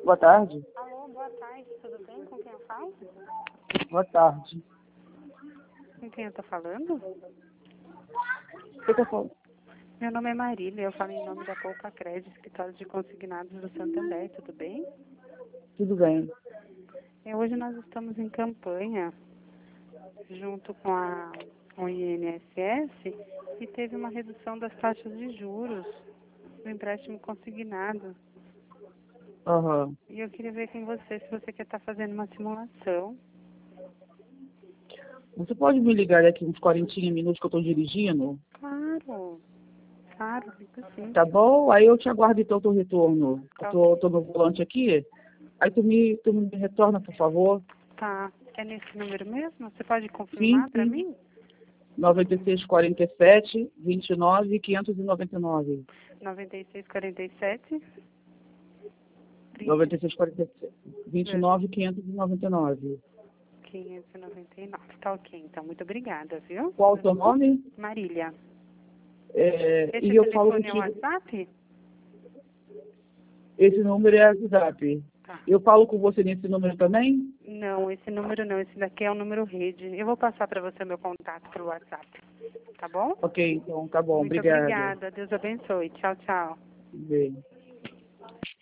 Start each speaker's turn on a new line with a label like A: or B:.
A: Boa tarde.
B: Alô, boa tarde, tudo bem? Com quem eu falo?
A: Boa tarde.
B: Com quem eu tô falando?
A: O que eu falo?
B: Meu nome é Marília, eu falo em nome da Poupa Crédito, escritório de consignados do Santander, tudo bem?
A: Tudo bem.
B: Hoje nós estamos em campanha, junto com o INSS, e teve uma redução das taxas de juros do empréstimo consignado.
A: Aham.
B: E eu queria ver com você se você quer estar fazendo uma simulação.
A: Você pode me ligar daqui uns 40 minutos que eu estou dirigindo?
B: Claro, fica sim.
A: Tá bom? Aí eu te aguardo então o teu retorno.
B: Tá,
A: Eu tô no volante aqui. Aí tu me retorna, por favor.
B: tá. É nesse número mesmo? Você pode confirmar
A: Sim,
B: para
A: sim.
B: mim?
A: 96 47 29 599.
B: 9647
A: 96 47 29 599.
B: 599. Tá ok, então. Muito obrigada, viu?
A: Qual o teu nome?
B: Marília.
A: E
B: Esse
A: eu falo
B: telefone é o
A: contigo.
B: WhatsApp?
A: Esse número é WhatsApp.
B: Tá.
A: Eu falo com você nesse número também?
B: Não, esse número não. Esse daqui é o número rede. Eu vou passar para você meu contato pelo WhatsApp. Tá bom?
A: Ok, então tá bom.
B: Muito
A: Obrigada.
B: obrigada. Deus abençoe. Tchau, tchau.
A: Bem.